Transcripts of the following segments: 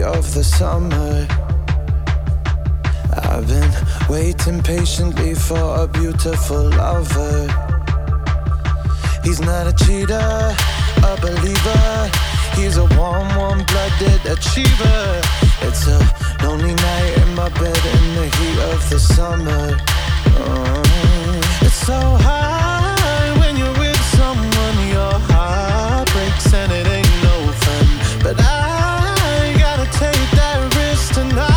of the summer. I've been waiting patiently for a beautiful lover. He's not a cheater, a believer. He's a warm, warm-blooded achiever. It's a lonely night in my bed in the heat of the summer. It's so high when you're with someone. Your heart breaks and it ain't no fun. But I gotta take that risk tonight.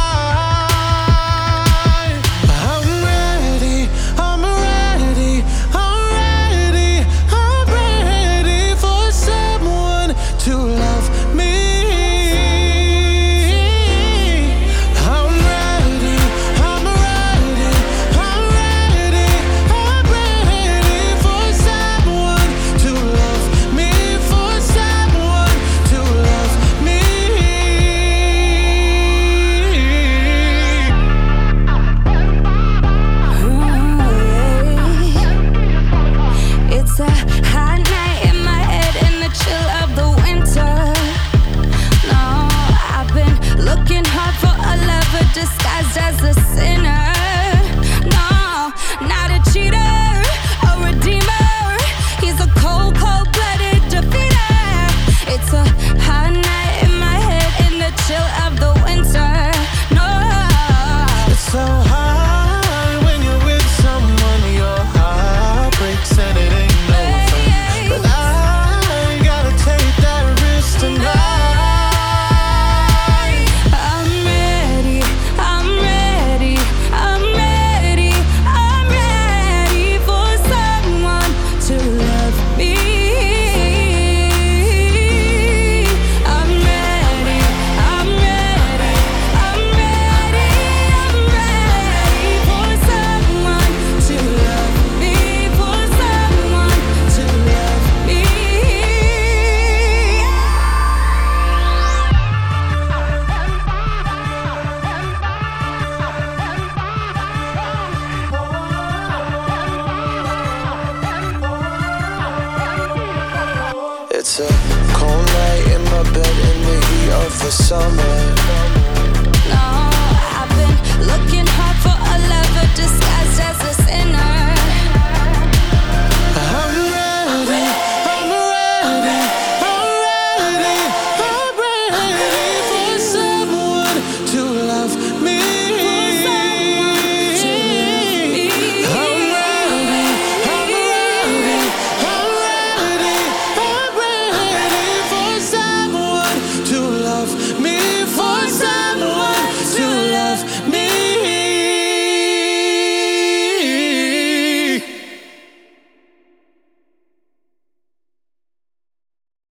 Disguised as a sinner. No, not a cheater, a redeemer. He's a cold, cold-blooded defeater. It's a hot night in my head in the chill of the winter. No, it's so high when you're with someone. Your heart breaks and it ain't no fun. But I gotta take that risk tonight. It's a cold night in my bed in the heat of the summer. No, I've been looking hard for a lover disguised as a sinner.